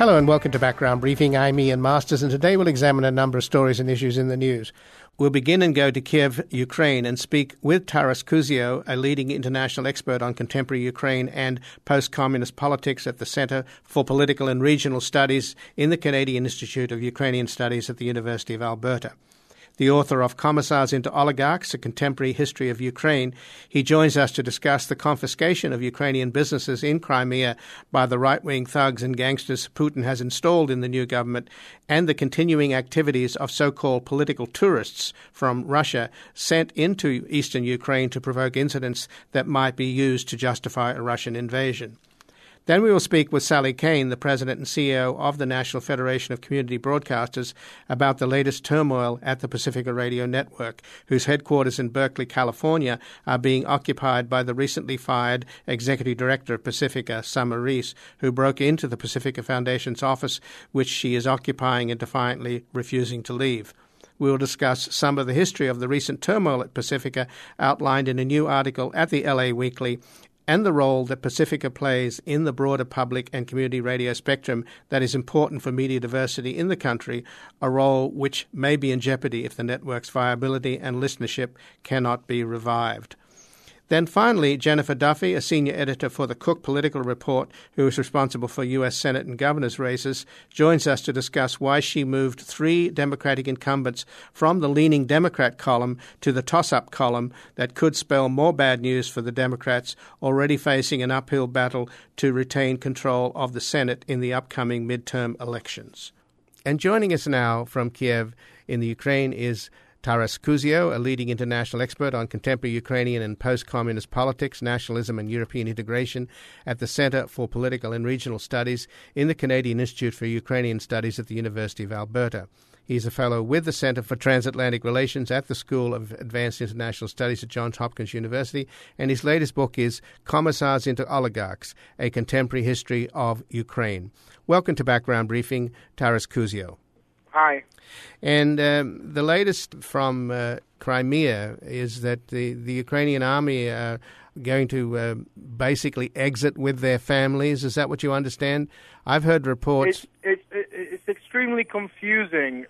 Hello and welcome to Background Briefing. I'm Ian Masters, and today we'll examine a number of stories and issues in the news. We'll begin and go to Kiev, Ukraine, and speak with Taras Kuzio, a leading international expert on contemporary Ukraine and post-communist politics at the Centre for Political and Regional Studies in the Canadian Institute of Ukrainian Studies at the University of Alberta. The author of Commissars into Oligarchs, A Contemporary History of Ukraine, he joins us to discuss the confiscation of Ukrainian businesses in Crimea by the right-wing thugs and gangsters Putin has installed in the new government and the continuing activities of so-called political tourists from Russia sent into eastern Ukraine to provoke incidents that might be used to justify a Russian invasion. Then we will speak with Sally Kane, the President and CEO of the National Federation of Community Broadcasters, about the latest turmoil at the Pacifica Radio Network, whose headquarters in Berkeley, California, are being occupied by the recently fired Executive Director of Pacifica, Summer Reese, who broke into the Pacifica Foundation's office, which she is occupying and defiantly refusing to leave. We will discuss some of the history of the recent turmoil at Pacifica, outlined in a new article at the LA Weekly, and the role that Pacifica plays in the broader public and community radio spectrum that is important for media diversity in the country, a role which may be in jeopardy if the network's viability and listenership cannot be revived. Then finally, Jennifer Duffy, a senior editor for the Cook Political Report, who is responsible for U.S. Senate and governor's races, joins us to discuss why she moved 3 Democratic incumbents from the leaning Democrat column to the toss-up column that could spell more bad news for the Democrats already facing an uphill battle to retain control of the Senate in the upcoming midterm elections. And joining us now from Kiev in the Ukraine is Taras Kuzio, a leading international expert on contemporary Ukrainian and post-communist politics, nationalism and European integration at the Centre for Political and Regional Studies in the Canadian Institute for Ukrainian Studies at the University of Alberta. He's a fellow with the Centre for Transatlantic Relations at the School of Advanced International Studies at Johns Hopkins University, and his latest book is Commissars into Oligarchs, A Contemporary History of Ukraine. Welcome to Background Briefing, Taras Kuzio. Hi. And the latest from Crimea is that the Ukrainian army are going to basically exit with their families. Is that what you understand? I've heard reports. It's extremely confusing.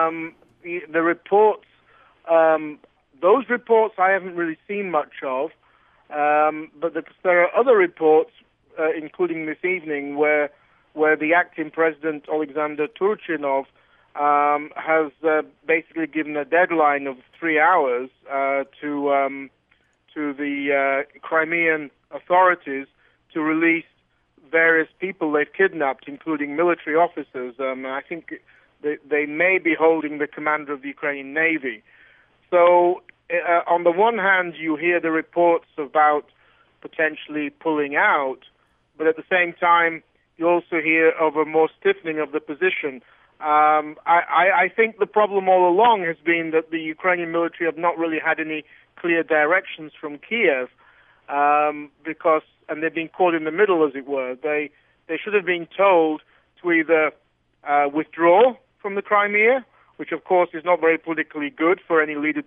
The reports, those reports I haven't really seen much of, but there are other reports, including this evening, where the acting president, Alexander Turchinov, has basically given a deadline of 3 hours to the Crimean authorities to release various people they've kidnapped, including military officers. I think they may be holding the commander of the Ukrainian Navy. So on the one hand, you hear the reports about potentially pulling out, but at the same time, you also hear of a more stiffening of the position. I think the problem all along has been that the Ukrainian military have not really had any clear directions from Kiev, and they've been caught in the middle, as it were. They should have been told to either withdraw from the Crimea, which of course is not very politically good for any leader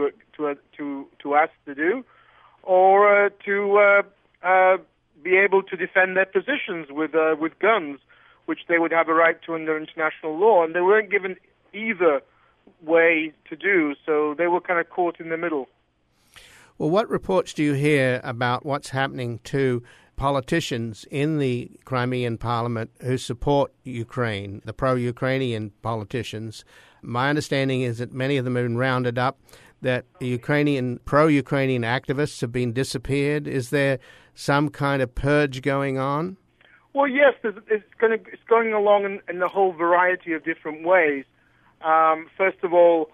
to ask to do, or to be able to defend their positions with guns, which they would have a right to under international law, and they weren't given either way to do, so they were kind of caught in the middle. Well, what reports do you hear about what's happening to politicians in the Crimean parliament who support Ukraine, the pro-Ukrainian politicians? My understanding is that many of them have been rounded up, that the pro-Ukrainian activists have been disappeared. Is there some kind of purge going on? Well, yes, it's going along in a whole variety of different ways. First of all,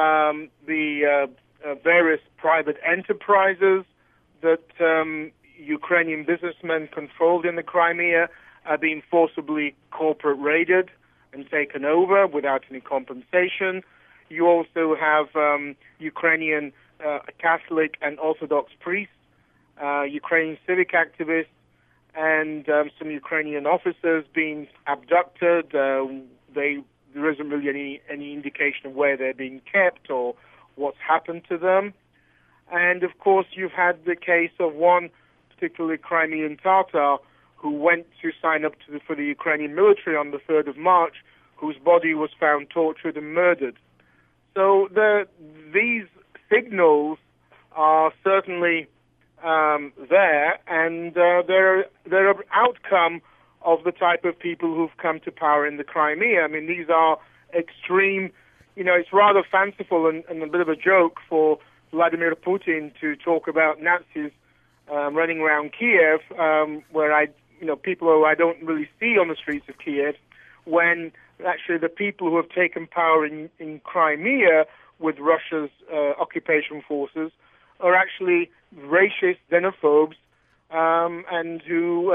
the various private enterprises that Ukrainian businessmen controlled in the Crimea are being forcibly corporate raided and taken over without any compensation. You also have Ukrainian Catholic and Orthodox priests, Ukrainian civic activists, and some Ukrainian officers being abducted. There isn't really any indication of where they're being kept or what's happened to them. And of course, you've had the case of one particularly Crimean Tatar who went to sign up for the Ukrainian military on the 3rd of March, whose body was found tortured and murdered. So these signals are certainly there, and they're an outcome of the type of people who've come to power in the Crimea. I mean, these are extreme, it's rather fanciful and a bit of a joke for Vladimir Putin to talk about Nazis running around Kiev, where people who I don't really see on the streets of Kiev, when actually the people who have taken power in Crimea with Russia's occupation forces are actually racist xenophobes and who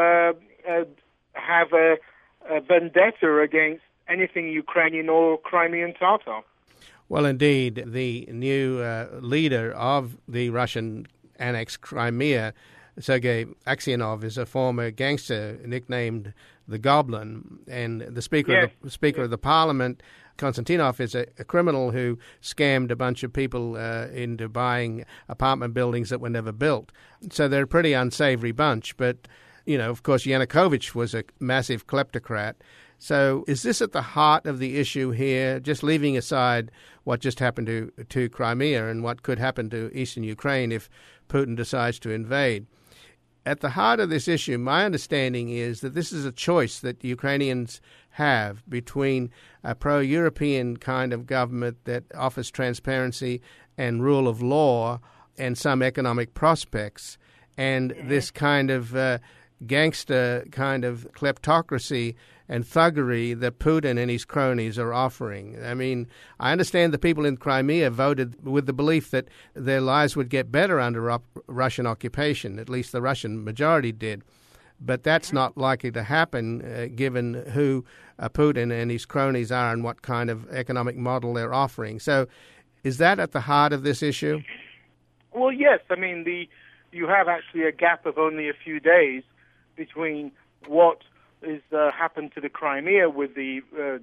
have a vendetta against anything Ukrainian or Crimean Tatar. Well, indeed, the new leader of the Russian annexed Crimea, Sergei Aksyonov, is a former gangster nicknamed the Goblin, and the Speaker of the Parliament, Konstantinov, is a criminal who scammed a bunch of people into buying apartment buildings that were never built. So they're a pretty unsavory bunch. But, of course, Yanukovych was a massive kleptocrat. So is this at the heart of the issue here, just leaving aside what just happened to Crimea and what could happen to eastern Ukraine if Putin decides to invade? At the heart of this issue, my understanding is that this is a choice that the Ukrainians have between a pro-European kind of government that offers transparency and rule of law and some economic prospects, and this kind of gangster kind of kleptocracy and thuggery that Putin and his cronies are offering. I mean, I understand the people in Crimea voted with the belief that their lives would get better under Russian occupation. At least the Russian majority did. But that's not likely to happen given who Putin and his cronies are and what kind of economic model they're offering. So is that at the heart of this issue? Well, yes. I mean, you have actually a gap of only a few days between what is happened to the Crimea with the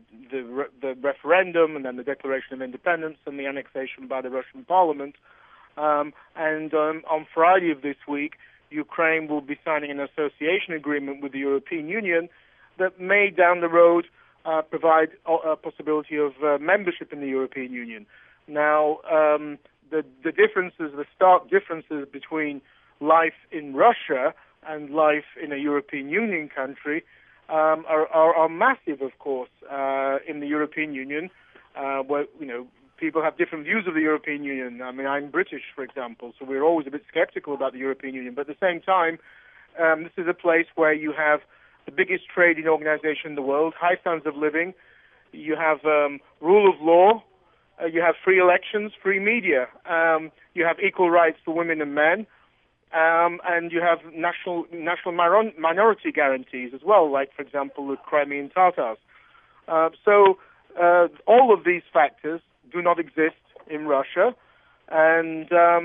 referendum and then the Declaration of Independence and the annexation by the Russian Parliament. And on Friday of this week, Ukraine will be signing an association agreement with the European Union that may down the road provide a possibility of membership in the European Union. Now, the differences, the stark differences between life in Russia and life in a European Union country are massive, of course, in the European Union, where, people have different views of the European Union. I mean, I'm British, for example, so we're always a bit skeptical about the European Union. But at the same time, this is a place where you have the biggest trading organization in the world, high standards of living, you have rule of law, you have free elections, free media, you have equal rights for women and men, and you have national minority guarantees as well, like, for example, the Crimean Tatars. So all of these factors do not exist in Russia, and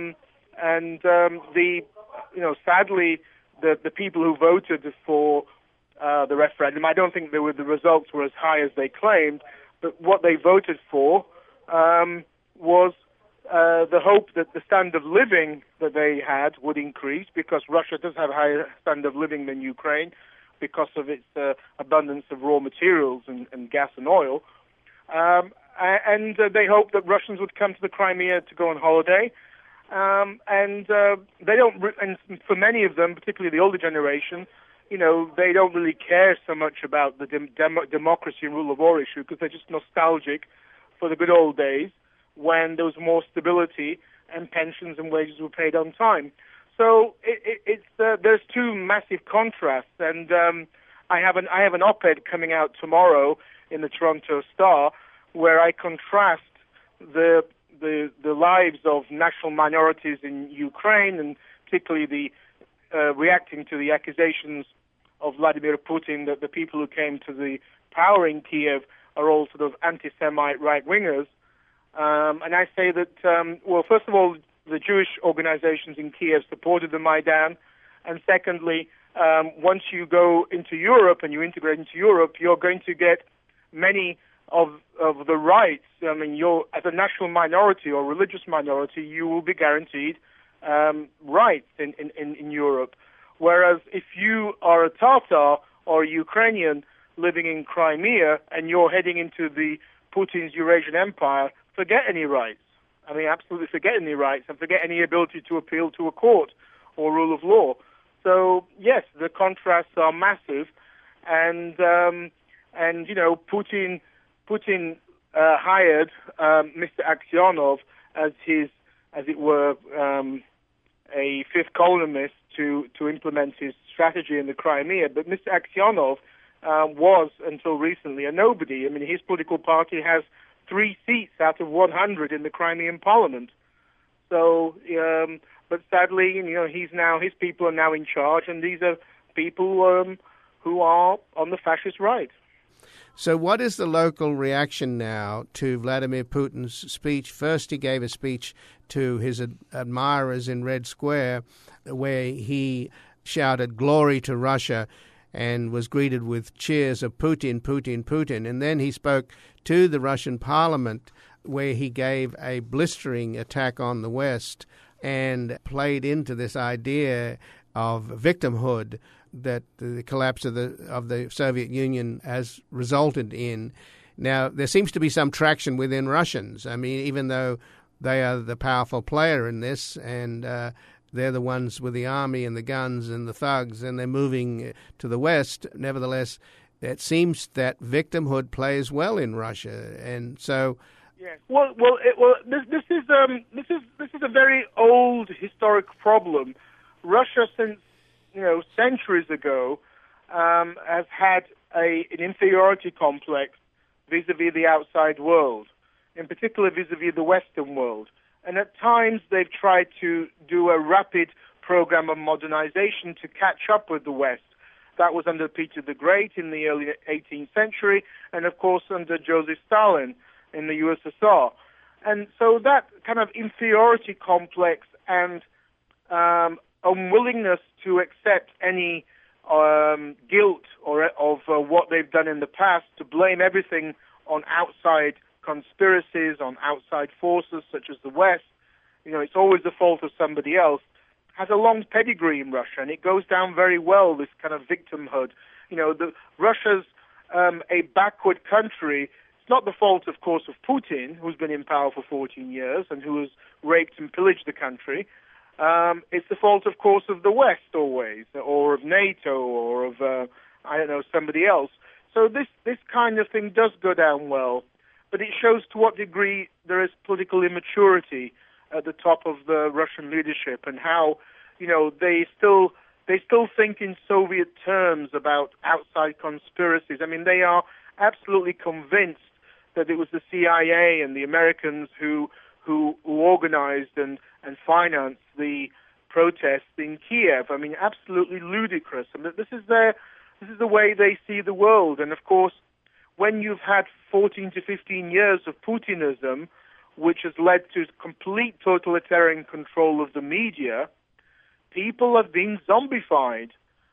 sadly, the people who voted for the referendum, I don't think the results were as high as they claimed, but what they voted for was the hope that the standard of living that they had would increase, because Russia does have a higher standard of living than Ukraine because of its abundance of raw materials and gas and oil. And they hope that Russians would come to the Crimea to go on holiday. And they don't, and for many of them, particularly the older generation, they don't really care so much about the democracy and rule of law issue, because they're just nostalgic for the good old days when there was more stability and pensions and wages were paid on time. So there's two massive contrasts, and I have an op-ed coming out tomorrow in the Toronto Star where I contrast the lives of national minorities in Ukraine, and particularly the reacting to the accusations of Vladimir Putin that the people who came to the power in Kiev are all sort of anti-Semite right-wingers. And I say that, first of all, the Jewish organizations in Kiev supported the Maidan, and secondly, once you go into Europe and you integrate into Europe, you're going to get many of the rights. I mean, as a national minority or religious minority, you will be guaranteed rights in Europe. Whereas if you are a Tatar or a Ukrainian living in Crimea and you're heading into the Putin's Eurasian Empire, forget any rights. I mean, absolutely forget any rights and forget any ability to appeal to a court or rule of law. So yes, the contrasts are massive, and you know, Putin hired Mr. Aksyonov as his, as it were, a fifth columnist to implement his strategy in the Crimea. But Mr. Aksyonov was, until recently, a nobody. I mean, his political party has 3 seats out of 100 in the Crimean parliament. So, but sadly, you know, his people are now in charge, and these are people who are on the fascist right. So what is the local reaction now to Vladimir Putin's speech? First, he gave a speech to his admirers in Red Square, where he shouted "Glory to Russia" and was greeted with cheers of "Putin, Putin, Putin." And then he spoke to the Russian parliament, where he gave a blistering attack on the West and played into this idea of victimhood that the collapse of the Soviet Union has resulted in. Now, there seems to be some traction within Russians. I mean, even though they are the powerful player in this, and they're the ones with the army and the guns and the thugs, and they're moving to the West, nevertheless, it seems that victimhood plays well in Russia. And so... Yes. This is a very old historic problem. Russia, since centuries ago, has had an inferiority complex vis-a-vis the outside world, in particular vis-a-vis the Western world. And at times they've tried to do a rapid program of modernization to catch up with the West. That was under Peter the Great in the early 18th century, and of course under Joseph Stalin in the USSR. And so that kind of inferiority complex and unwillingness to accept any guilt of what they've done in the past, to blame everything on outside conspiracies, on outside forces such as the West, it's always the fault of somebody else, has a long pedigree in Russia, and it goes down very well, this kind of victimhood. Russia's a backward country. It's not the fault, of course, of Putin, who's been in power for 14 years and who has raped and pillaged the country. It's the fault, of course, of the West always, or of NATO, or of, somebody else. So this kind of thing does go down well, but it shows to what degree there is political immaturity at the top of the Russian leadership, and how, they still think in Soviet terms about outside conspiracies. I mean, they are absolutely convinced that it was the CIA and the Americans who organized and financed the protests in Kiev. I mean, absolutely ludicrous. I mean, this is the way they see the world. And of course, when you've had 14 to 15 years of Putinism, which has led to complete totalitarian control of the media, people have been zombified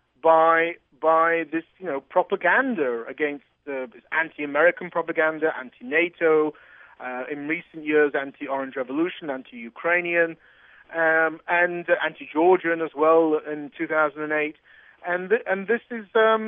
by this, propaganda against anti-American propaganda, anti-NATO, in recent years anti-Orange Revolution, anti-Ukrainian, and anti-Georgian as well in 2008. And this is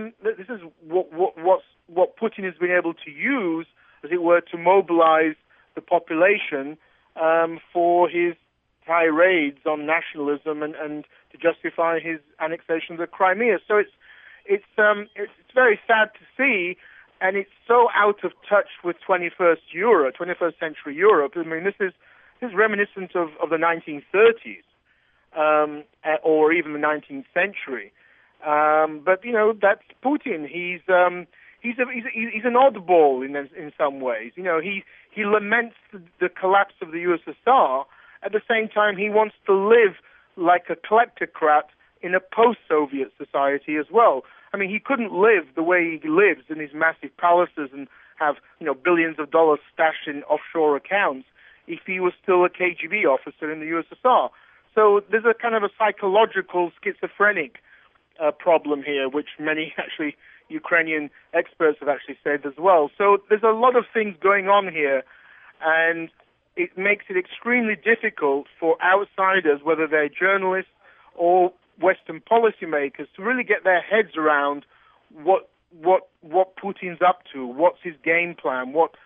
what Putin has been able to use, as it were, to mobilize the population for his tirades on nationalism and to justify his annexation of the Crimea. So it's very sad to see, and it's so out of touch with 21st century Europe. I mean, this is reminiscent of the 1930s or even the 19th century. But that's Putin. He's an oddball in some ways. He laments the collapse of the USSR. At the same time, he wants to live like a kleptocrat in a post-Soviet society as well. I mean, he couldn't live the way he lives in his massive palaces and have billions of dollars stashed in offshore accounts if he was still a KGB officer in the USSR. So there's a kind of a psychological schizophrenic problem here, which many actually Ukrainian experts have actually said as well. So there's a lot of things going on here, and it makes it extremely difficult for outsiders, whether they're journalists or Western policymakers to really get their heads around what Putin's up to, what's his game plan, what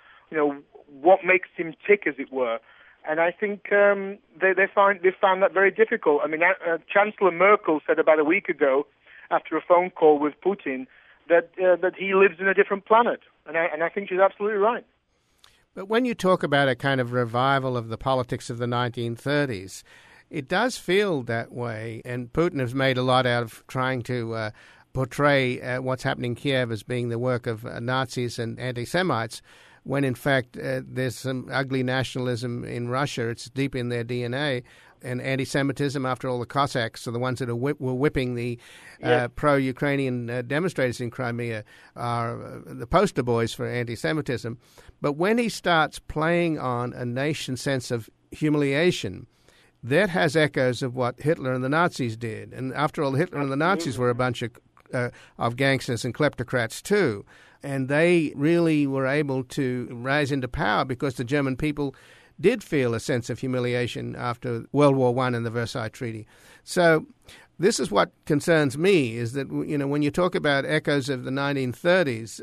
makes him tick, as it were. And I think they found that very difficult. I mean, Chancellor Merkel said about a week ago, after a phone call with Putin, that he lives in a different planet, and I think she's absolutely right. But when you talk about a kind of revival of the politics of the 1930s, it does feel that way, and Putin has made a lot out of trying to portray what's happening in Kiev as being the work of Nazis and anti-Semites, when in fact there's some ugly nationalism in Russia. It's deep in their DNA. And anti-Semitism, after all, the Cossacks are the ones that were whipping the pro-Ukrainian demonstrators in Crimea, are the poster boys for anti-Semitism. But when he starts playing on a nation's sense of humiliation, that has echoes of what Hitler and the Nazis did. And after all, Hitler and the Nazis were a bunch of gangsters and kleptocrats too. And they really were able to rise into power because the German people did feel a sense of humiliation after World War I and the Versailles Treaty. So this is what concerns me, is that, when you talk about echoes of the 1930s,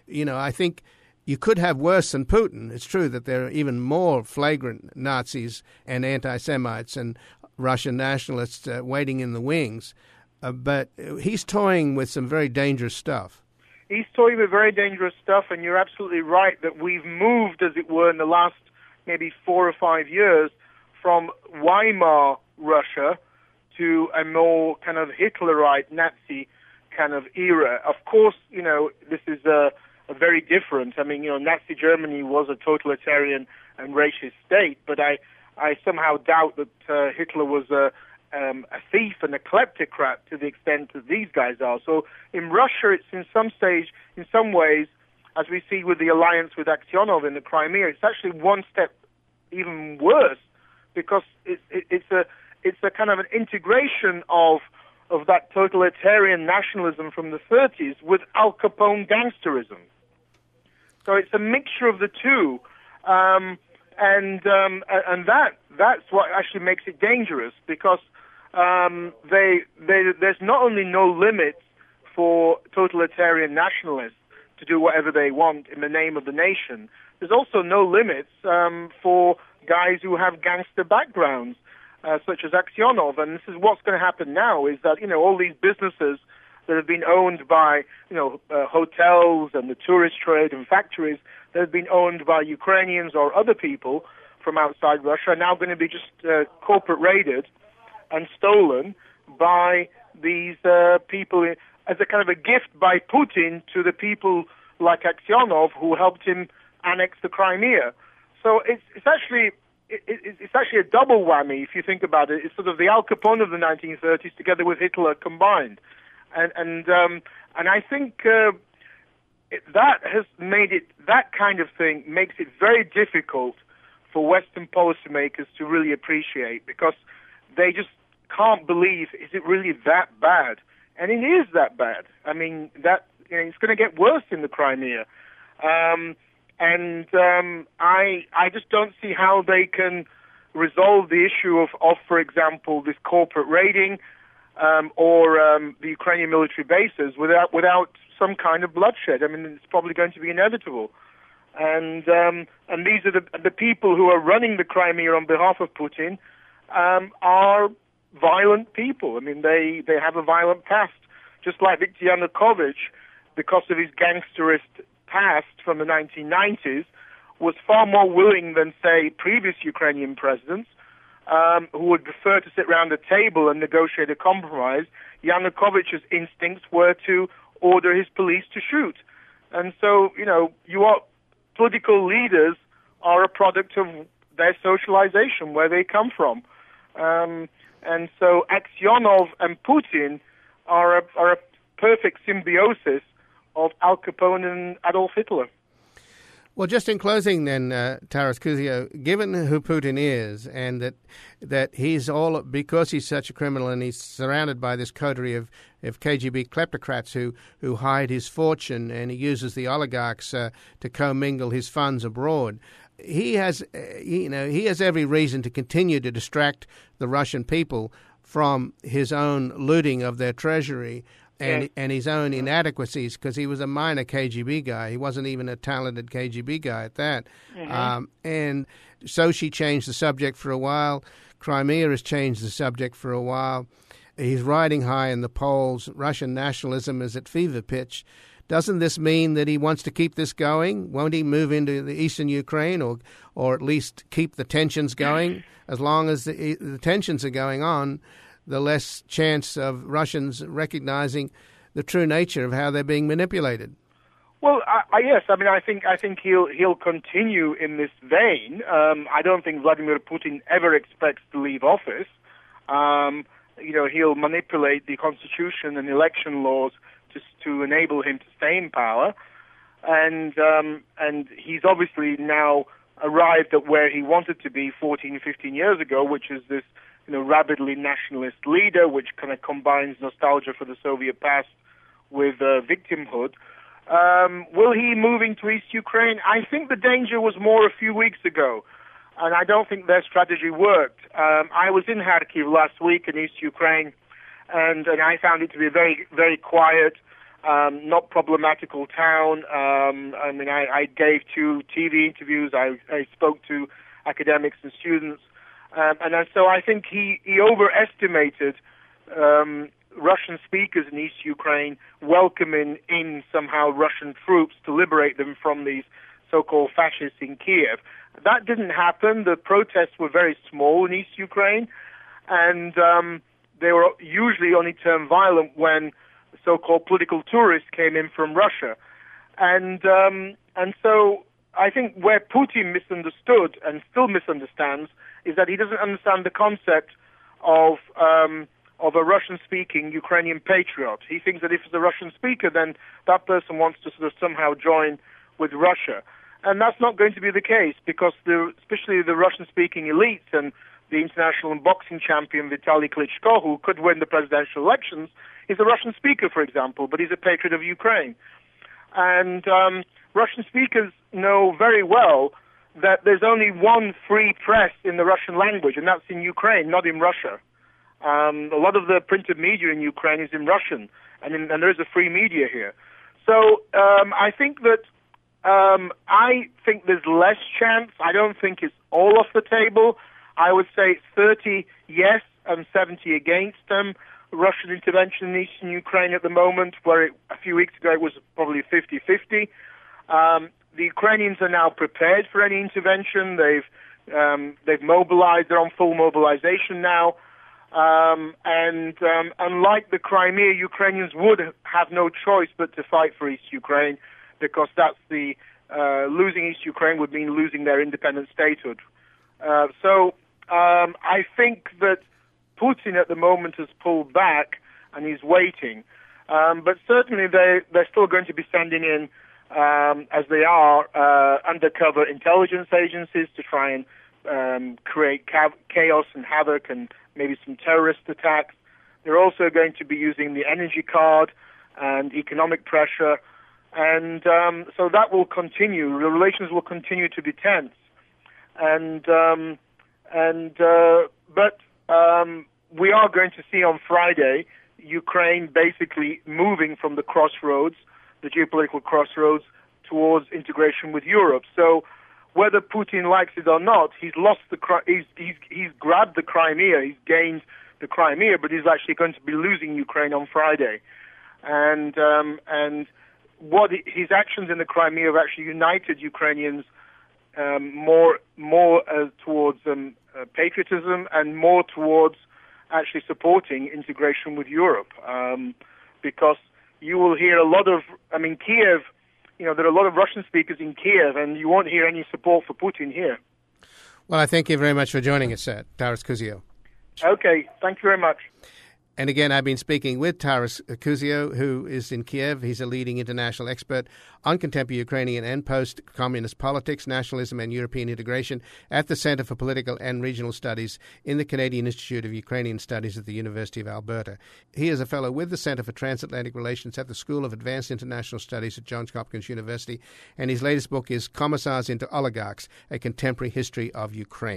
I think you could have worse than Putin. It's true that there are even more flagrant Nazis and anti-Semites and Russian nationalists waiting in the wings, but he's toying with some very dangerous stuff. He's toying with very dangerous stuff, and you're absolutely right that we've moved, as it were, in the last maybe 4 or 5 years from Weimar Russia to a more kind of Hitlerite Nazi kind of era. Of course, this is a very different. I mean, Nazi Germany was a totalitarian and racist state, but I somehow doubt that Hitler was a thief and a kleptocrat to the extent that these guys are. So in Russia, it's in some ways, as we see with the alliance with Aksyonov in the Crimea, it's actually one step even worse, because it's a kind of an integration of that totalitarian nationalism from the 30s with Al Capone gangsterism. So it's a mixture of the two, and that's what actually makes it dangerous, because there's not only no limits for totalitarian nationalists to do whatever they want in the name of the nation. There's also no limits for guys who have gangster backgrounds, such as Aksyonov. And this is what's going to happen now, is that, all these businesses that have been owned by, hotels and the tourist trade and factories that have been owned by Ukrainians or other people from outside Russia are now going to be just corporate raided and stolen by these people as a kind of a gift by Putin to the people like Aksyonov who helped him annex the Crimea. So it's actually a double whammy if you think about it. It's sort of the Al Capone of the 1930s together with Hitler combined, and I think that has made it, that kind of thing makes it very difficult for Western policymakers to really appreciate, because they just can't believe, is it really that bad? And it is that bad. I mean, it's going to get worse in the Crimea. I just don't see how they can resolve the issue of, for example, this corporate raiding or the Ukrainian military bases without some kind of bloodshed. I mean, it's probably going to be inevitable. And these are the people who are running the Crimea on behalf of Putin are violent people. I mean, they have a violent past, just like Viktor Yanukovych, because of his gangsterist past from the 1990s, was far more willing than, say, previous Ukrainian presidents who would prefer to sit around a table and negotiate a compromise. Yanukovych's instincts were to order his police to shoot. And so, political leaders are a product of their socialization, where they come from. And so Aksyonov and Putin are a perfect symbiosis of Al Capone and Adolf Hitler. Well, just in closing then, Taras Kuzio, given who Putin is, and that he's because he's such a criminal and he's surrounded by this coterie of KGB kleptocrats who hide his fortune, and he uses the oligarchs to commingle his funds abroad, he has every reason to continue to distract the Russian people from his own looting of their treasury and his own inadequacies, because he was a minor KGB guy. He wasn't even a talented KGB guy at that. And so she changed the subject for a while. Crimea has changed the subject for a while. He's riding high in the polls. Russian nationalism is at fever pitch. Doesn't this mean that he wants to keep this going? Won't he move into the eastern Ukraine or at least keep the tensions going? As long as the tensions are going on, the less chance of Russians recognizing the true nature of how they're being manipulated. Well, yes. I mean, I think he'll continue in this vein. I don't think Vladimir Putin ever expects to leave office. He'll manipulate the constitution and election laws to enable him to stay in power, and he's obviously now arrived at where he wanted to be 14, 15 years ago, which is this rabidly nationalist leader, which kind of combines nostalgia for the Soviet past with victimhood. Will he move into East Ukraine? I think the danger was more a few weeks ago, and I don't think their strategy worked. I was in Kharkiv last week in East Ukraine, and I found it to be a very, very quiet, not problematical town. I gave 2 TV interviews. I spoke to academics and students. So I think he overestimated Russian speakers in East Ukraine welcoming in somehow Russian troops to liberate them from these so-called fascists in Kiev. That didn't happen. The protests were very small in East Ukraine, and they were usually only turned violent when so-called political tourists came in from Russia. And so I think where Putin misunderstood and still misunderstands is that he doesn't understand the concept of a Russian-speaking Ukrainian patriot. He thinks that if it's a Russian speaker, then that person wants to sort of somehow join with Russia. And that's not going to be the case, because especially the Russian-speaking elites and the international boxing champion Vitaly Klitschko, who could win the presidential elections, is a Russian speaker, for example, but he's a patriot of Ukraine. And Russian speakers know very well that there's only one free press in the Russian language, and that's in Ukraine, not in Russia. A lot of the printed media in Ukraine is in Russian, and there is a free media here. So I think that I think there's less chance. I don't think it's all off the table. I would say it's 30 yes and 70 against Russian intervention in eastern Ukraine at the moment, where a few weeks ago it was probably 50-50. The Ukrainians are now prepared for any intervention. They've mobilized. They're on full mobilization now. Unlike the Crimea, Ukrainians would have no choice but to fight for East Ukraine, because that's losing East Ukraine would mean losing their independent statehood. So I think that Putin at the moment has pulled back and he's waiting. But certainly they're still going to be sending in, as they are, undercover intelligence agencies to try and create chaos and havoc and maybe some terrorist attacks. They're also going to be using the energy card and economic pressure. And so that will continue. The relations will continue to be tense. But we are going to see on Friday Ukraine basically moving from the crossroads, the geopolitical crossroads, towards integration with Europe. So whether Putin likes it or not, he's grabbed the Crimea, he's gained the Crimea, but he's actually going to be losing Ukraine on Friday. And what his actions in the Crimea have actually united Ukrainians more towards patriotism and more towards actually supporting integration with Europe, because you will hear a lot of, Kiev, there are a lot of Russian speakers in Kiev, and you won't hear any support for Putin here. Well, I thank you very much for joining us, Taras Kuzio. Okay, thank you very much. And again, I've been speaking with Taras Kuzio, who is in Kiev. He's a leading international expert on contemporary Ukrainian and post-communist politics, nationalism and European integration at the Centre for Political and Regional Studies in the Canadian Institute of Ukrainian Studies at the University of Alberta. He is a fellow with the Centre for Transatlantic Relations at the School of Advanced International Studies at Johns Hopkins University, and his latest book is Commissars into Oligarchs, A Contemporary History of Ukraine.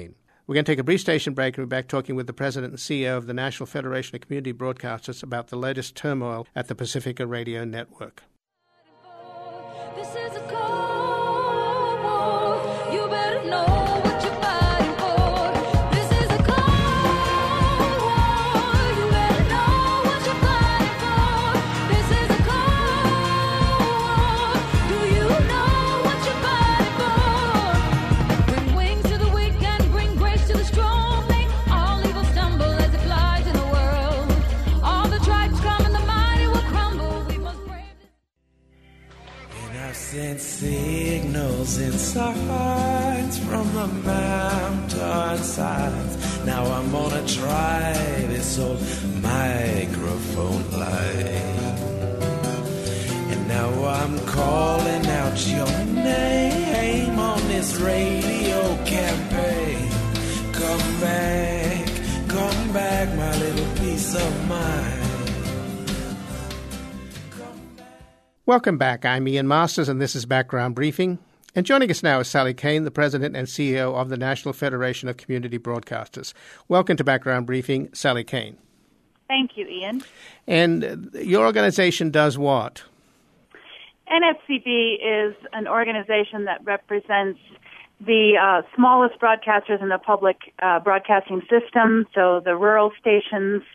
We're going to take a brief station break and we're back talking with the President and CEO of the National Federation of Community Broadcasters about the latest turmoil at the Pacifica Radio Network. This is a cold war. You better know what you're fighting for. This is a cold war. You better know what you're fighting for. This is a cold war. Do you know what you're fighting for? Bring wings to the weak and bring grace to the strong. Make all evil stumble as it flies in the world. All the tribes come and the mighty will crumble. We must brave this. I've sent signals and signs from the mountain sides. Now I'm gonna try this old microphone line. And now I'm calling out your name on this radio campaign. Come back, my little piece of mind. Welcome back. I'm Ian Masters, and this is Background Briefing. And joining us now is Sally Kane, the President and CEO of the National Federation of Community Broadcasters. Welcome to Background Briefing, Sally Kane. Thank you, Ian. And your organization does what? NFCB is an organization that represents the smallest broadcasters in the public broadcasting system, so the rural stations,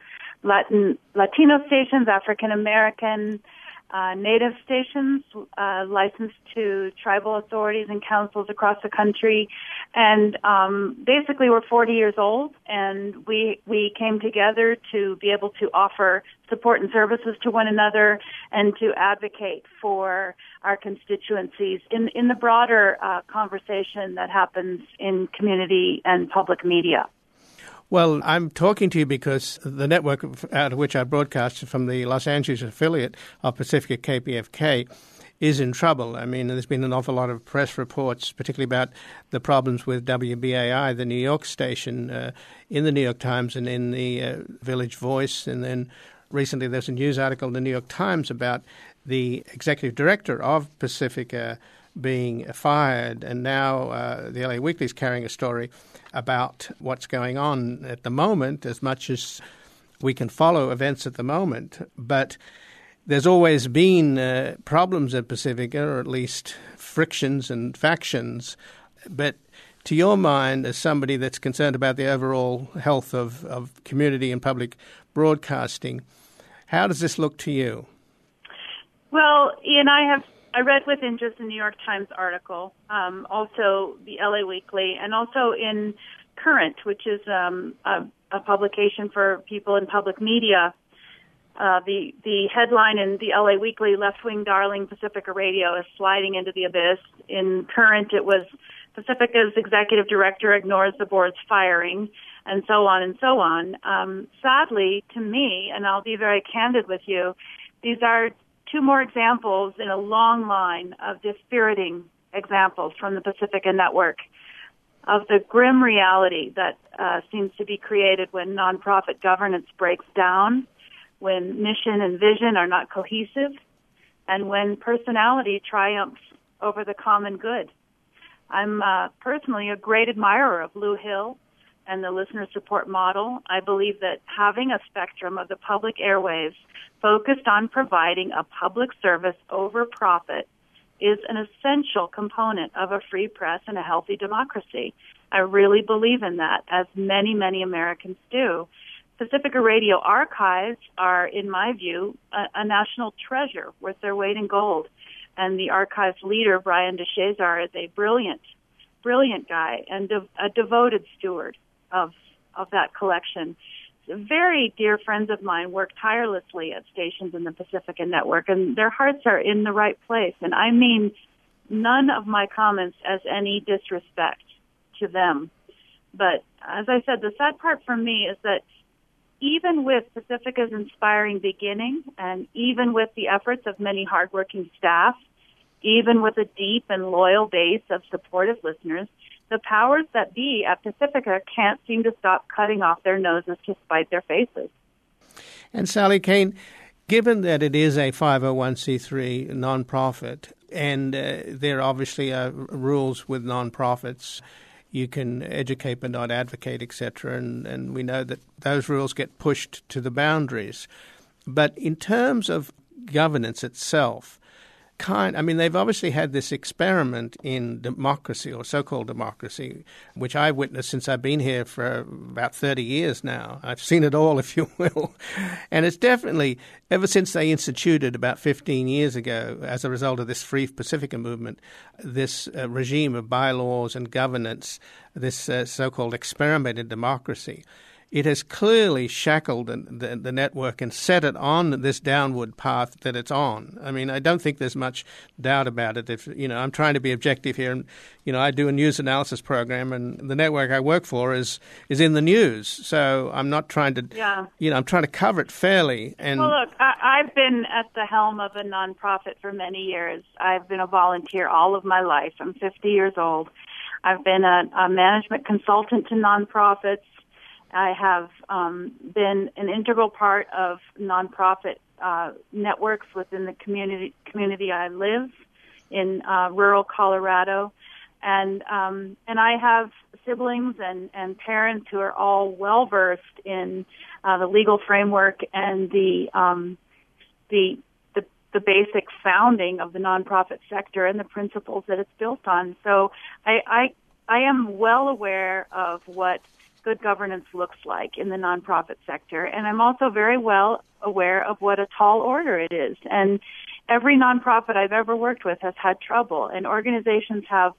Latino stations, African American, Native stations, licensed to tribal authorities and councils across the country. And basically we're 40 years old, and we came together to be able to offer support and services to one another and to advocate for our constituencies in the broader conversation that happens in community and public media. Well, I'm talking to you because the network out of which I broadcast from the Los Angeles affiliate of Pacifica KPFK is in trouble. I mean, there's been an awful lot of press reports, particularly about the problems with WBAI, the New York station, in the New York Times and in the Village Voice. And then recently there's a news article in the New York Times about the executive director of Pacifica being fired. And now the LA Weekly is carrying a story about what's going on at the moment, as much as we can follow events at the moment. But there's always been problems at Pacifica, or at least frictions and factions. But to your mind, as somebody that's concerned about the overall health of community and public broadcasting, how does this look to you? Well, Ian, I read with interest the New York Times article, also the LA Weekly, and also in Current, which is a publication for people in public media. The headline in the LA Weekly, Left-Wing Darling Pacifica Radio is sliding into the abyss. In Current, it was Pacifica's executive director ignores the board's firing, and so on and so on. Sadly, to me, and I'll be very candid with you, these are two more examples in a long line of dispiriting examples from the Pacifica Network of the grim reality that seems to be created when nonprofit governance breaks down, when mission and vision are not cohesive, and when personality triumphs over the common good. I'm personally a great admirer of Lou Hill and the listener support model. I believe that having a spectrum of the public airwaves focused on providing a public service over profit is an essential component of a free press and a healthy democracy. I really believe in that, as many, many Americans do. Pacifica Radio archives are, in my view, a national treasure worth their weight in gold. And the archives leader, Brian DeShazar, is a brilliant guy and a devoted steward of that collection. Very dear friends of mine work tirelessly at stations in the Pacifica Network, and their hearts are in the right place. And I mean none of my comments as any disrespect to them. But as I said, the sad part for me is that even with Pacifica's inspiring beginning, and even with the efforts of many hardworking staff, even with a deep and loyal base of supportive listeners, the powers that be at Pacifica can't seem to stop cutting off their noses to spite their faces. And Sally Kane, given that it is a 501c3 nonprofit, and there obviously are rules with nonprofits, you can educate but not advocate, etc. And we know that those rules get pushed to the boundaries. But in terms of governance itself, they've obviously had this experiment in democracy, or so-called democracy, which I've witnessed since I've been here for about 30 years now. I've seen it all, if you will. And it's definitely, ever since they instituted about 15 years ago, as a result of this Free Pacifica movement, this regime of bylaws and governance, this so-called experiment in democracy, it has clearly shackled the network and set it on this downward path that it's on. I mean, I don't think there's much doubt about it. I'm trying to be objective here, and I do a news analysis program, and the network I work for is in the news. So I'm not trying to, I'm trying to cover it fairly. And well, look, I've been at the helm of a nonprofit for many years. I've been a volunteer all of my life. I'm 50 years old. I've been a management consultant to nonprofits. I have been an integral part of nonprofit networks within the community I live in, rural Colorado, and I have siblings and parents who are all well versed in the legal framework and the basic founding of the nonprofit sector and the principles that it's built on. So I am well aware of what good governance looks like in the nonprofit sector, and I'm also very well aware of what a tall order it is. And every nonprofit I've ever worked with has had trouble, and organizations have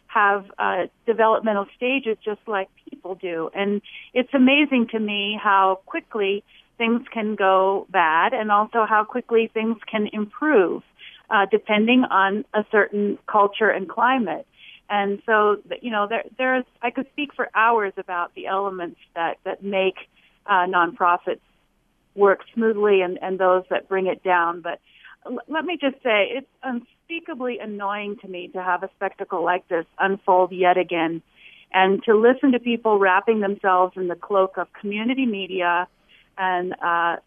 developmental stages just like people do. And it's amazing to me how quickly things can go bad, and also how quickly things can improve, depending on a certain culture and climate. And so, there's I could speak for hours about the elements that make nonprofits work smoothly and those that bring it down. But let me just say, it's unspeakably annoying to me to have a spectacle like this unfold yet again, and to listen to people wrapping themselves in the cloak of community media and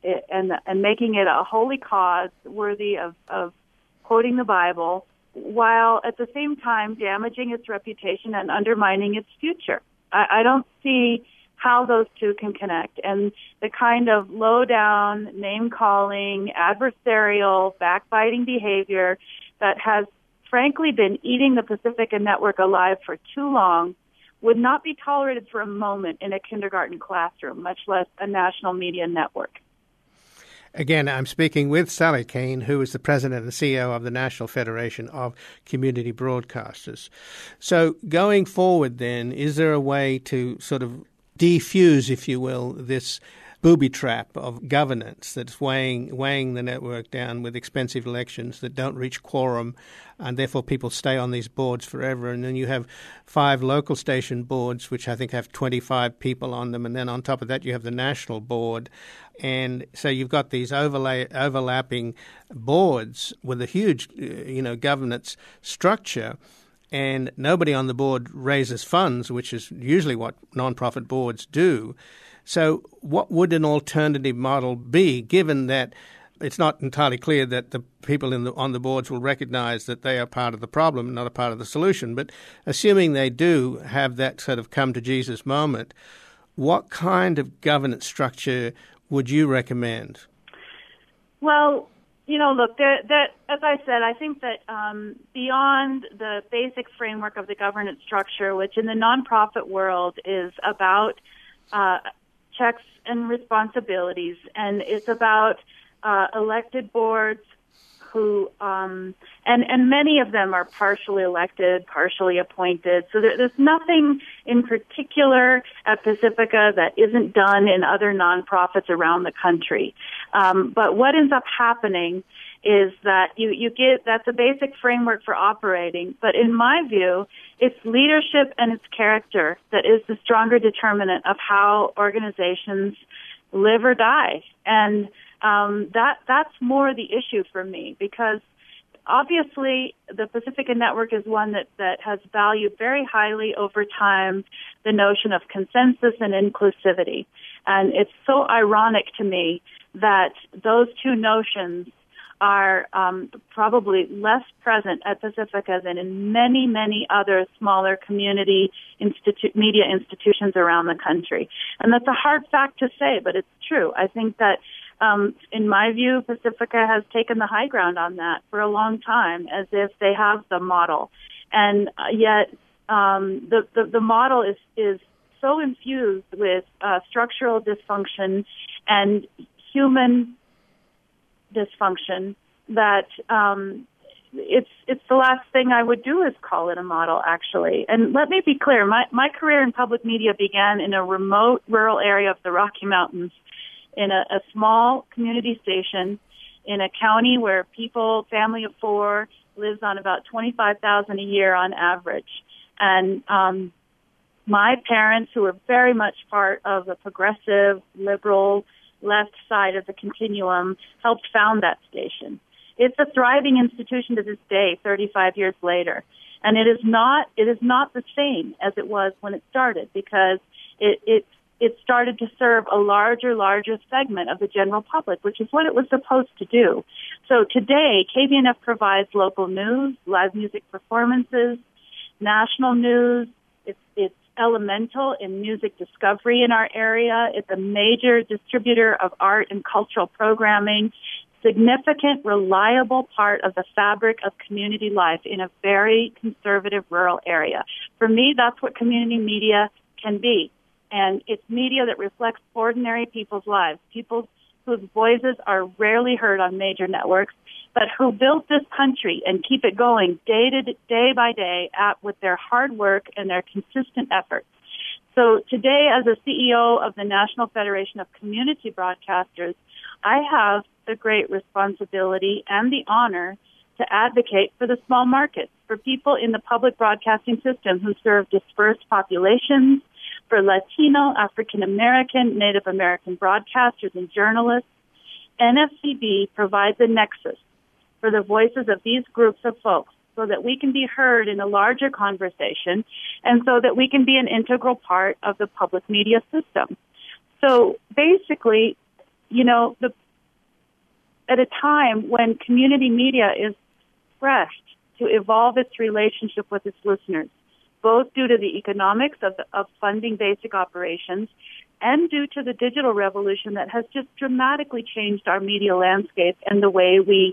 making it a holy cause worthy of quoting the Bible, while at the same time damaging its reputation and undermining its future. I don't see how those two can connect. And the kind of low-down, name-calling, adversarial, backbiting behavior that has frankly been eating the Pacifica Network alive for too long would not be tolerated for a moment in a kindergarten classroom, much less a national media network. Again, I'm speaking with Sally Kane, who is the president and CEO of the National Federation of Community Broadcasters. So going forward then, is there a way to sort of defuse, if you will, this booby trap of governance that's weighing the network down with expensive elections that don't reach quorum, and therefore people stay on these boards forever? And then you have 5 local station boards, which I think have 25 people on them, and then on top of that you have the national board. And so you've got these overlapping boards with a huge, governance structure, and nobody on the board raises funds, which is usually what nonprofit boards do. So what would an alternative model be, given that it's not entirely clear that the people on the boards will recognize that they are part of the problem, not a part of the solution? But assuming they do have that sort of come to Jesus moment, what kind of governance structure would you recommend? Well, look, that as I said, I think that beyond the basic framework of the governance structure, which in the nonprofit world is about checks and responsibilities, and it's about elected boards who, and many of them are partially elected, partially appointed. So there's nothing in particular at Pacifica that isn't done in other nonprofits around the country. But what ends up happening is that you get, that's a basic framework for operating. But in my view, it's leadership and its character that is the stronger determinant of how organizations live or die. And that's more the issue for me, because obviously the Pacifica Network is one that has valued very highly over time the notion of consensus and inclusivity. And it's so ironic to me that those two notions are probably less present at Pacifica than in many, many other smaller community media institutions around the country. And that's a hard fact to say, but it's true. I think that, in my view, Pacifica has taken the high ground on that for a long time, as if they have the model. And yet the model is so infused with structural dysfunction and human dysfunction that it's the last thing I would do is call it a model, actually. And let me be clear, my career in public media began in a remote rural area of the Rocky Mountains, in a small community station in a county where family of four, lives on about $25,000 a year on average. And my parents, who were very much part of the progressive, liberal, left side of the continuum, helped found that station. It's a thriving institution to this day, 35 years later. And it is not the same as it was when it started, because it started to serve a larger segment of the general public, which is what it was supposed to do. So today, KVNF provides local news, live music performances, national news. It's elemental in music discovery in our area. It's a major distributor of art and cultural programming, significant, reliable part of the fabric of community life in a very conservative rural area. For me, that's what community media can be. And it's media that reflects ordinary people's lives, people whose voices are rarely heard on major networks, but who built this country and keep it going day by day with their hard work and their consistent efforts. So today, as a CEO of the National Federation of Community Broadcasters, I have the great responsibility and the honor to advocate for the small markets, for people in the public broadcasting system who serve dispersed populations, for Latino, African American, Native American broadcasters and journalists. NFCB provides a nexus for the voices of these groups of folks so that we can be heard in a larger conversation and so that we can be an integral part of the public media system. So basically, at a time when community media is pressed to evolve its relationship with its listeners, both due to the economics of funding basic operations and due to the digital revolution that has just dramatically changed our media landscape and the way we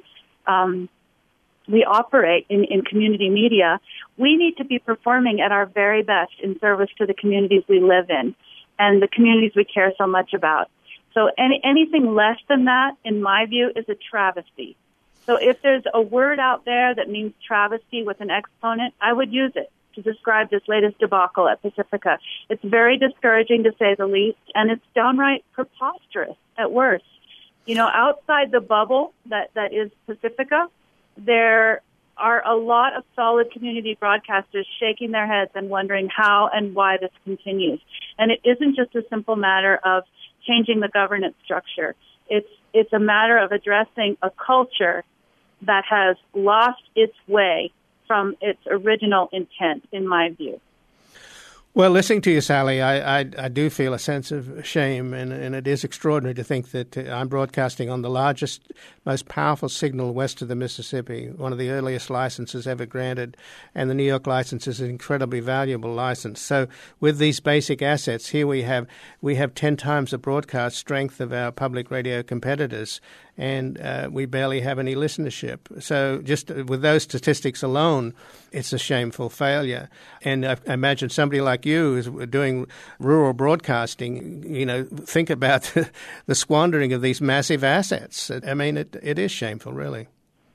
operate in community media, we need to be performing at our very best in service to the communities we live in and the communities we care so much about. So anything less than that, in my view, is a travesty. So if there's a word out there that means travesty with an exponent, I would use it to describe this latest debacle at Pacifica. It's very discouraging, to say the least, and it's downright preposterous at worst. Outside the bubble that is Pacifica, there are a lot of solid community broadcasters shaking their heads and wondering how and why this continues. And it isn't just a simple matter of changing the governance structure. It's a matter of addressing a culture that has lost its way from its original intent, in my view. Well, listening to you, Sally, I do feel a sense of shame, and it is extraordinary to think that I'm broadcasting on the largest, most powerful signal west of the Mississippi, one of the earliest licenses ever granted, and the New York license is an incredibly valuable license. So with these basic assets, here we have 10 times the broadcast strength of our public radio competitors, and we barely have any listenership. So just with those statistics alone, it's a shameful failure. And I imagine somebody like you is doing rural broadcasting, think about the squandering of these massive assets. I mean, it is shameful, really.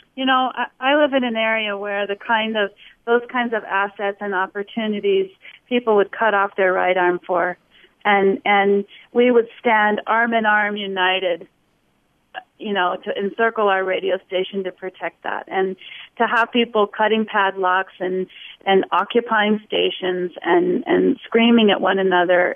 I live in an area where those kinds of assets and opportunities people would cut off their right arm for. And we would stand arm in arm united, to encircle our radio station to protect that. And to have people cutting padlocks and occupying stations and screaming at one another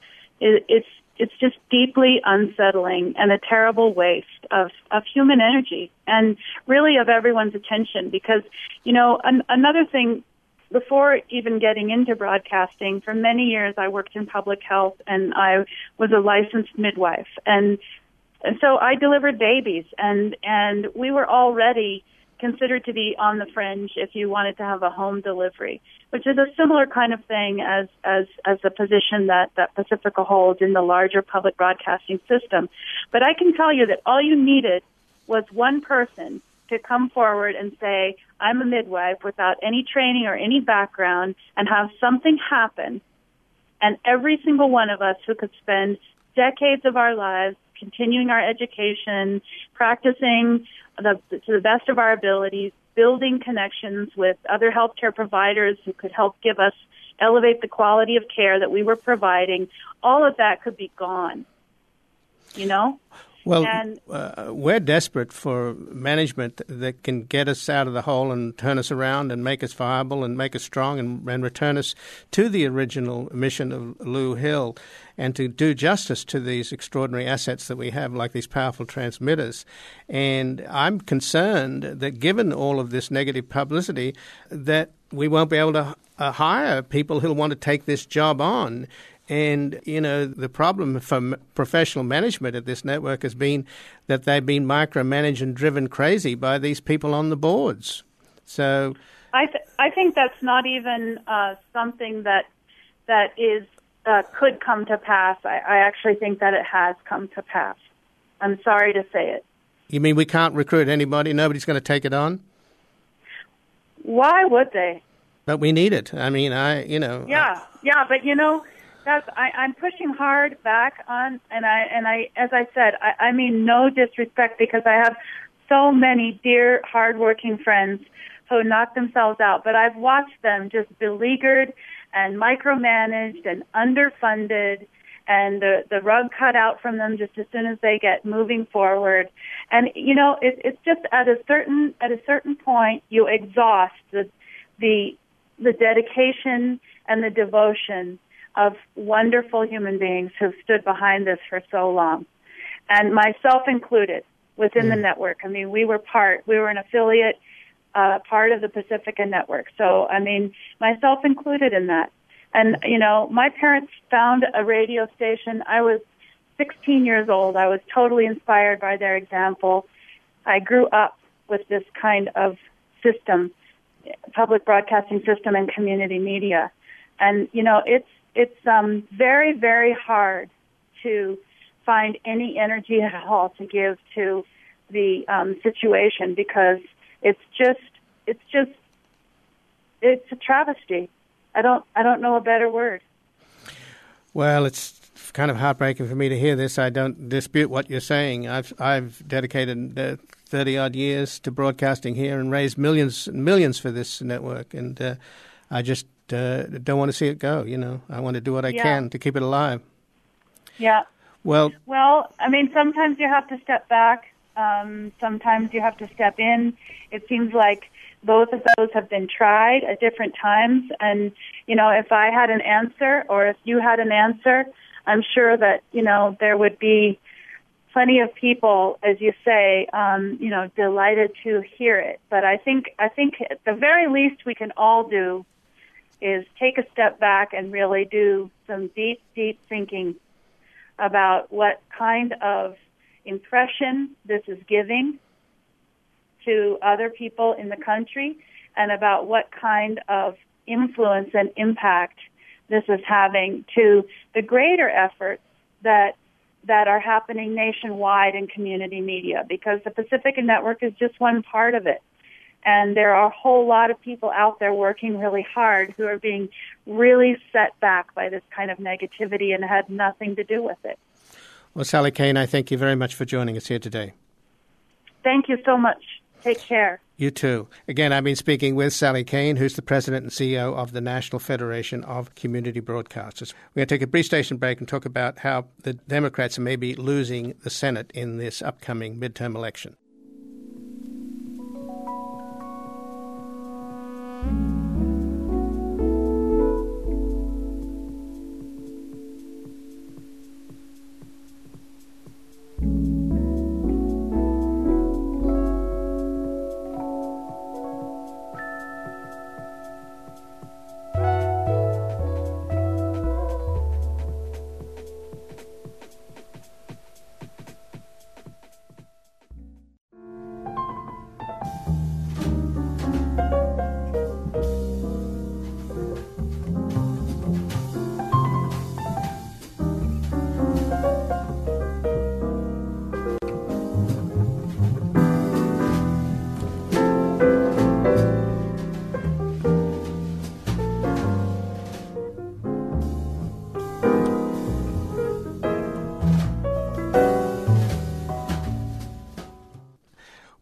it's just deeply unsettling and a terrible waste of human energy and really of everyone's attention. Because, another thing, before even getting into broadcasting, for many years I worked in public health and I was a licensed midwife. And And so I delivered babies, and we were already considered to be on the fringe if you wanted to have a home delivery, which is a similar kind of thing as the position that Pacifica holds in the larger public broadcasting system. But I can tell you that all you needed was one person to come forward and say, I'm a midwife without any training or any background, and have something happen. And every single one of us who could spend decades of our lives continuing our education, practicing to the best of our abilities, building connections with other healthcare providers who could help give us, elevate the quality of care that we were providing, all of that could be gone, you know? Well, we're desperate for management that can get us out of the hole and turn us around and make us viable and make us strong and return us to the original mission of Lou Hill, and to do justice to these extraordinary assets that we have, like these powerful transmitters. And I'm concerned that given all of this negative publicity, that we won't be able to hire people who'll want to take this job on. And, you know, the problem for professional management at this network has been that they've been micromanaged and driven crazy by these people on the boards. So I think that's not even something that is could come to pass. I actually think that it has come to pass. I'm sorry to say it. You mean we can't recruit anybody? Nobody's going to take it on? Why would they? But we need it. I mean, Yeah, but you know, I'm pushing hard back on, and I, as I said, I mean no disrespect, because I have so many dear, hardworking friends who knock themselves out, but I've watched them just beleaguered and micromanaged and underfunded, and the rug cut out from them just as soon as they get moving forward. And you know, it's just at a certain point you exhaust the dedication and the devotion of wonderful human beings who've stood behind this for so long, and myself included within the network. I mean, we were an affiliate, part of the Pacifica network. So, I mean, myself included in that. And, you know, my parents found a radio station. I was 16 years old. I was totally inspired by their example. I grew up with this kind of system, public broadcasting system and community media. And, you know, it's very, very hard to find any energy at all to give to the situation, because it's a travesty. I don't know a better word. Well, it's kind of heartbreaking for me to hear this. I don't dispute what you're saying. I've dedicated 30-odd years to broadcasting here and raised millions and millions for this network, and I just don't want to see it go. You know, I want to do what I can to keep it alive. Yeah. Well, I mean, sometimes you have to step back. Sometimes you have to step in. It seems like both of those have been tried at different times. And, you know, if I had an answer, or if you had an answer, I'm sure that, you know, there would be plenty of people, as you say, you know, delighted to hear it. But I think at the very least we can all do is take a step back and really do some deep, deep thinking about what kind of impression this is giving to other people in the country, and about what kind of influence and impact this is having to the greater efforts that are happening nationwide in community media, because the Pacifica Network is just one part of it. And there are a whole lot of people out there working really hard who are being really set back by this kind of negativity and had nothing to do with it. Well, Sally Kane, I thank you very much for joining us here today. Thank you so much. Take care. You too. Again, I've been speaking with Sally Kane, who's the President and CEO of the National Federation of Community Broadcasters. We're going to take a brief station break and talk about how the Democrats may be losing the Senate in this upcoming midterm election.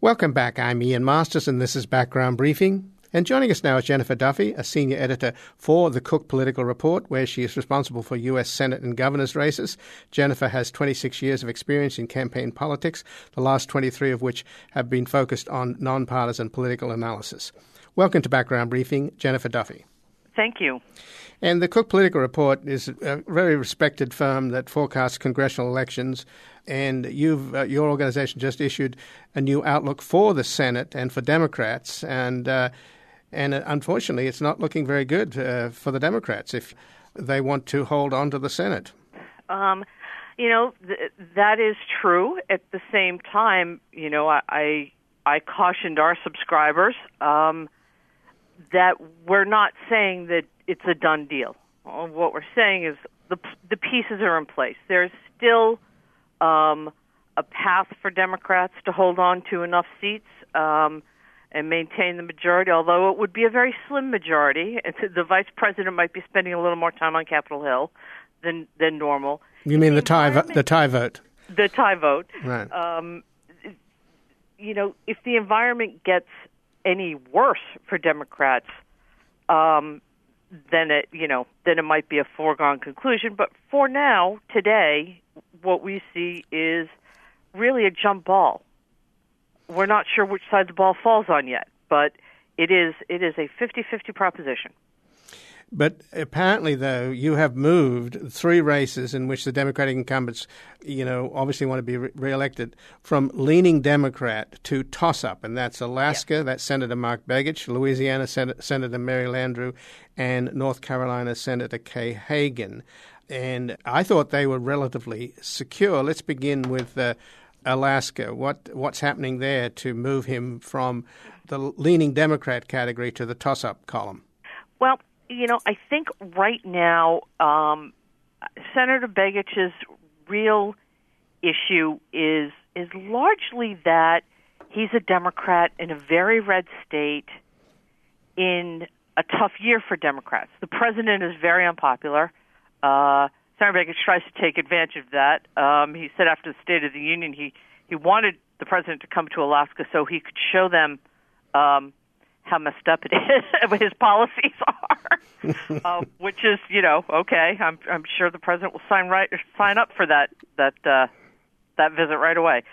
Welcome back. I'm Ian Masters, and this is Background Briefing. And joining us now is Jennifer Duffy, a senior editor for the Cook Political Report, where she is responsible for U.S. Senate and governor's races. Jennifer has 26 years of experience in campaign politics, the last 23 of which have been focused on nonpartisan political analysis. Welcome to Background Briefing, Jennifer Duffy. Thank you. And the Cook Political Report is a very respected firm that forecasts congressional elections, and your organization just issued a new outlook for the Senate and for Democrats, and unfortunately, it's not looking very good for the Democrats if they want to hold on to the Senate. That is true. At the same time, I cautioned our subscribers that we're not saying that it's a done deal. What we're saying is the pieces are in place. There's still a path for Democrats to hold on to enough seats and maintain the majority, although it would be a very slim majority. The vice president might be spending a little more time on Capitol Hill than normal. You mean the tie vote? The tie vote. Right. If the environment gets any worse for Democrats, then it might be a foregone conclusion. But for now, today, what we see is really a jump ball. We're not sure which side the ball falls on yet, but it is a 50-50 proposition. But apparently, though, you have moved 3 races in which the Democratic incumbents, obviously want to be re-elected, from leaning Democrat to toss-up, and that's Alaska, That's Senator Mark Begich, Louisiana Senator Mary Landrieu, and North Carolina Senator Kay Hagan. And I thought they were relatively secure. Let's begin with Alaska. What's happening there to move him from the leaning Democrat category to the toss-up column? Well, I think right now Senator Begich's real issue is largely that he's a Democrat in a very red state in a tough year for Democrats. The president is very unpopular. Senator Begich tries to take advantage of that. He said after the State of the Union he wanted the president to come to Alaska so he could show them how messed up it is, what his policies are, which is, okay. I'm sure the president will sign up for that visit right away.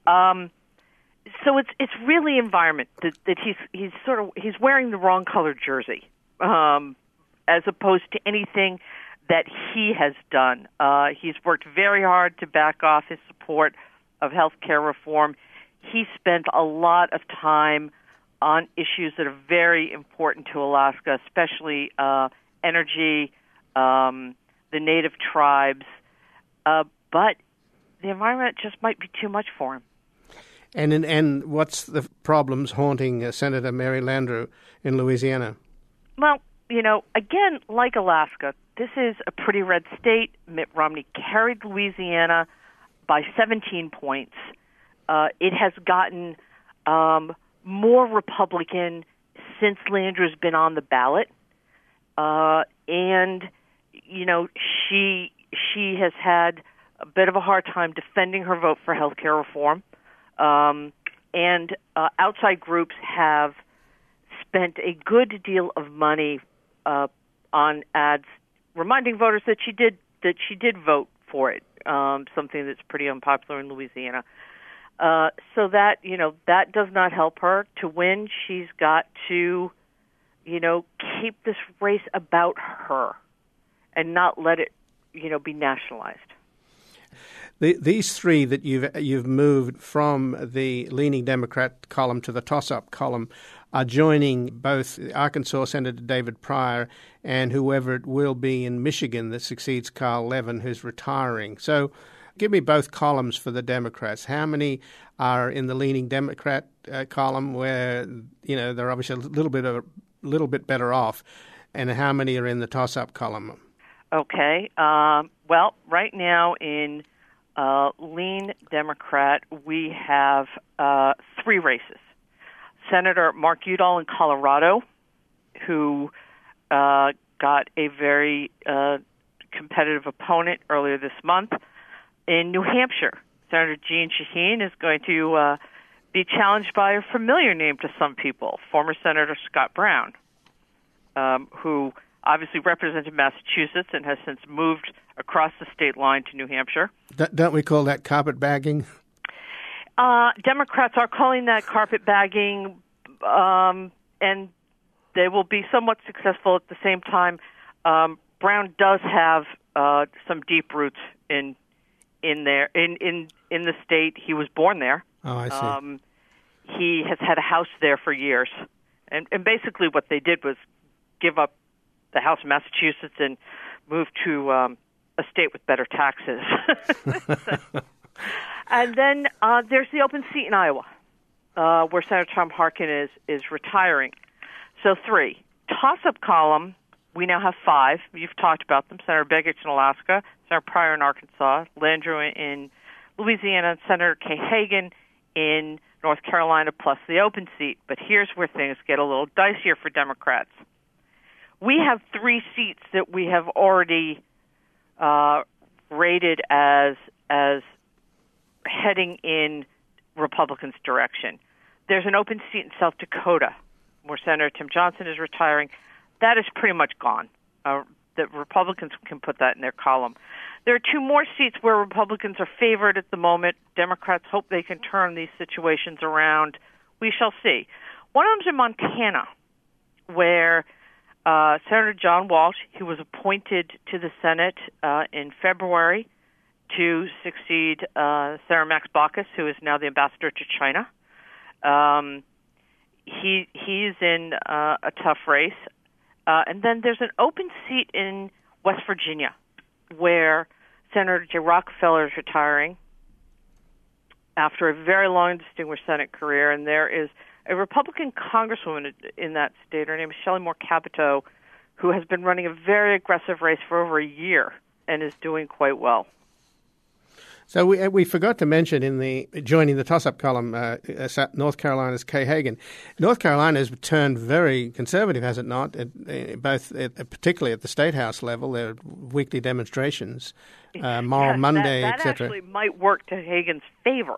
So it's really environment that he's wearing the wrong colored jersey, as opposed to anything that he has done. He's worked very hard to back off his support of health care reform. He spent a lot of time on issues that are very important to Alaska, especially energy, the native tribes. But the environment just might be too much for him. And what's the problems haunting Senator Mary Landrieu in Louisiana? Well, again, like Alaska, this is a pretty red state. Mitt Romney carried Louisiana by 17 points. It has gotten more Republican since Landrieu's been on the ballot, and she has had a bit of a hard time defending her vote for health care reform, and outside groups have spent a good deal of money on ads reminding voters that she did vote for it, something that's pretty unpopular in Louisiana. So that, that does not help her. To win, she's got to, keep this race about her and not let it, be nationalized. These 3 that you've moved from the leaning Democrat column to the toss-up column are joining both Arkansas Senator David Pryor and whoever it will be in Michigan that succeeds Carl Levin, who's retiring. So give me both columns for the Democrats. How many are in the leaning Democrat column where, they're obviously a little bit better off, and how many are in the toss-up column? Okay. Well, right now in lean Democrat, we have 3 races. Senator Mark Udall in Colorado, who got a very competitive opponent earlier this month. In New Hampshire, Senator Jeanne Shaheen is going to be challenged by a familiar name to some people, former Senator Scott Brown, who obviously represented Massachusetts and has since moved across the state line to New Hampshire. Don't we call that carpetbagging? Democrats are calling that carpetbagging, and they will be somewhat successful at the same time. Brown does have some deep roots in the state. He was born there. Oh, I see. He has had a house there for years, and basically what they did was give up the house in Massachusetts and move to a state with better taxes. And then there's the open seat in Iowa, where Senator Tom Harkin is retiring. So 3. Toss-up column, we now have 5. You've talked about them. Senator Begich in Alaska, Senator Pryor in Arkansas, Landrieu in Louisiana, and Senator Kay Hagan in North Carolina, plus the open seat. But here's where things get a little dicier for Democrats. We have 3 seats that we have already rated as heading in Republicans' direction. There's an open seat in South Dakota where Senator Tim Johnson is retiring. That is pretty much gone. The Republicans can put that in their column. There are 2 more seats where Republicans are favored at the moment. Democrats hope they can turn these situations around. We shall see. One of them's in Montana, where Senator John Walsh, who was appointed to the Senate in February to succeed Senator Max Baucus, who is now the ambassador to China. He's in a tough race. And then there's an open seat in West Virginia where Senator Jay Rockefeller is retiring after a very long and distinguished Senate career. And there is a Republican congresswoman in that state. Her name is Shelley Moore Capito, who has been running a very aggressive race for over a year and is doing quite well. So we forgot to mention in the joining the toss-up column, North Carolina's Kay Hagan. North Carolina has turned very conservative, has it not? Particularly at the State House level, there are weekly demonstrations, Moral Monday, that etc. actually might work to Hagan's favor.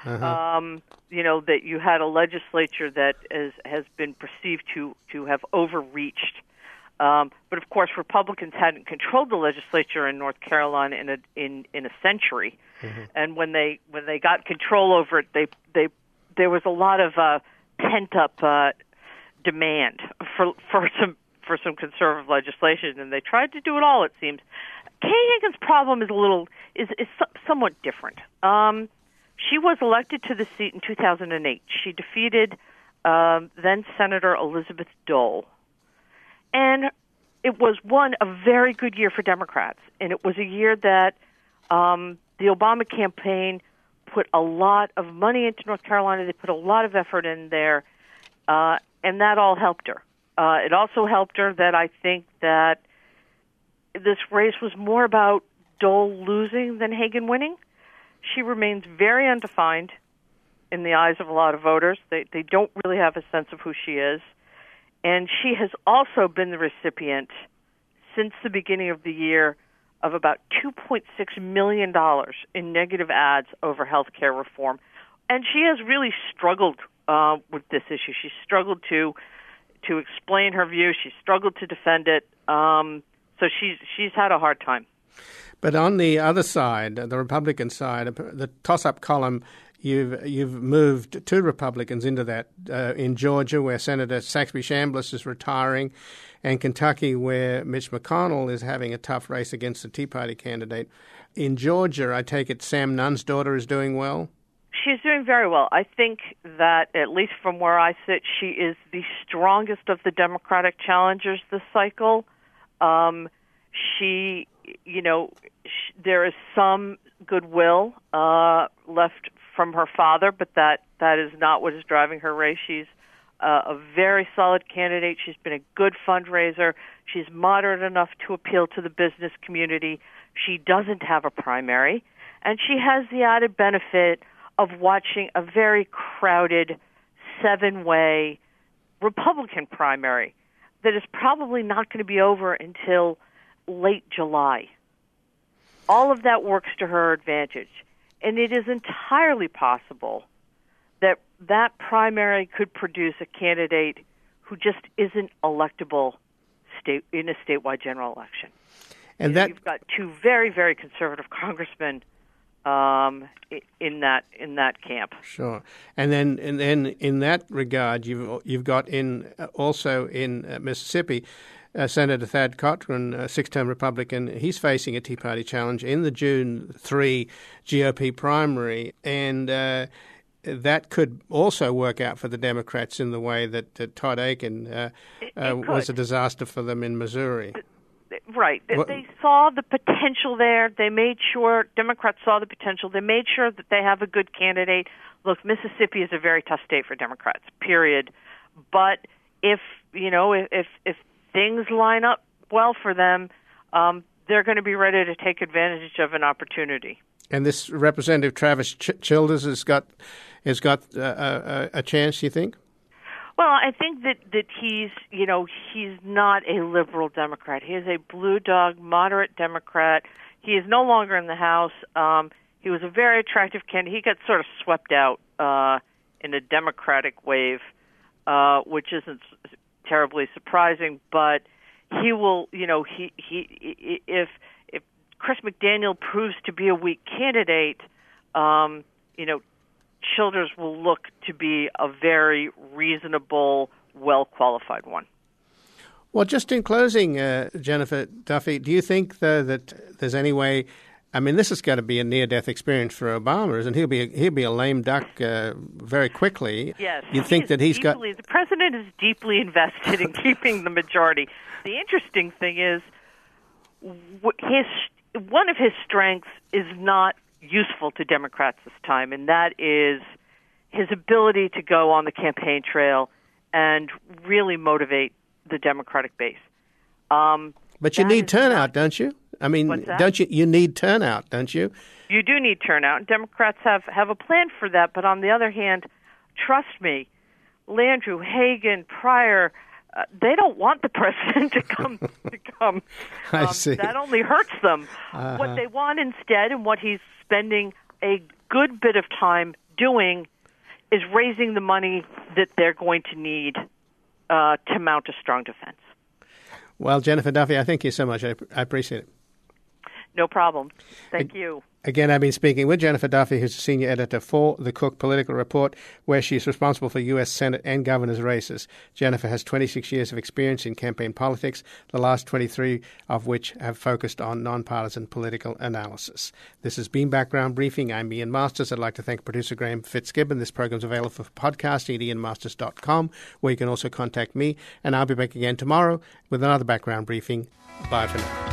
That you had a legislature that has been perceived to have overreached. But of course, Republicans hadn't controlled the legislature in North Carolina in a century, and when they got control over it, there was a lot of pent up demand for some conservative legislation, and they tried to do it all. It seems. Kay Hagan's problem is somewhat different. She was elected to the seat in 2008. She defeated then Senator Elizabeth Dole. And it was a very good year for Democrats. And it was a year that the Obama campaign put a lot of money into North Carolina. They put a lot of effort in there, and that all helped her. It also helped her that I think that this race was more about Dole losing than Hagan winning. She remains very undefined in the eyes of a lot of voters. They don't really have a sense of who she is. And she has also been the recipient since the beginning of the year of about $2.6 million in negative ads over health care reform. And she has really struggled with this issue. She's struggled to explain her view. She's struggled to defend it. So she's had a hard time. But on the other side, the Republican side, the toss-up column, you've moved 2 Republicans into that, in Georgia, where Senator Saxby Chambliss is retiring, and Kentucky, where Mitch McConnell is having a tough race against the Tea Party candidate. In Georgia, I take it Sam Nunn's daughter is doing well? She's doing very well. I think that, at least from where I sit, she is the strongest of the Democratic challengers this cycle. There is some goodwill left from her father, but that is not what is driving her race. She's a very solid candidate. She's been a good fundraiser. She's moderate enough to appeal to the business community. She doesn't have a primary, and she has the added benefit of watching a very crowded 7-way Republican primary that is probably not going to be over until late July. All of that works to her advantage. And it is entirely possible that primary could produce a candidate who just isn't electable in a statewide general election. And you've got two very, very conservative congressmen in that camp. Sure, and then in that regard, you've got also in Mississippi, Senator Thad Cochran, a six-term Republican. He's facing a Tea Party challenge in the June 3 GOP primary, and that could also work out for the Democrats in the way that Todd Akin was a disaster for them in Missouri. Right. They saw the potential there. They made sure, Democrats saw the potential. They made sure that they have a good candidate. Look, Mississippi is a very tough state for Democrats, period. But if things line up well for them, they're going to be ready to take advantage of an opportunity. And this Representative Travis Childers has got a chance, you think? Well, I think that he's not a liberal Democrat. He is a blue dog, moderate Democrat. He is no longer in the House. He was a very attractive candidate. He got sort of swept out in a Democratic wave, which isn't terribly surprising. But he will, if Chris McDaniel proves to be a weak candidate, Childers will look to be a very reasonable, well-qualified one. Well, just in closing, Jennifer Duffy, do you think that there's any way? I mean, this has got to be a near-death experience for Obama, isn't he'll be a lame duck very quickly. Yes, you think that he's got the president is deeply invested in keeping the majority. The interesting thing is, one of his strengths is not useful to Democrats this time, and that is his ability to go on the campaign trail and really motivate the Democratic base. But you need turnout, don't you? I mean, don't you? You need turnout, don't you? You do need turnout. Democrats have a plan for that, but on the other hand, trust me, Landrieu, Hagan, Pryor, they don't want the president to come. I see. That only hurts them. What they want instead, and what he's spending a good bit of time doing, is raising the money that they're going to need to mount a strong defense. Well, Jennifer Duffy, I thank you so much. I appreciate it. No problem. Thank you. Again, I've been speaking with Jennifer Duffy, who's a senior editor for the Cook Political Report, where she's responsible for U.S. Senate and governor's races. Jennifer has 26 years of experience in campaign politics, the last 23 of which have focused on nonpartisan political analysis. This has been Background Briefing. I'm Ian Masters. I'd like to thank producer Graham Fitzgibbon. This program's available for podcasting at ianmasters.com, where you can also contact me. And I'll be back again tomorrow with another Background Briefing. Bye for now.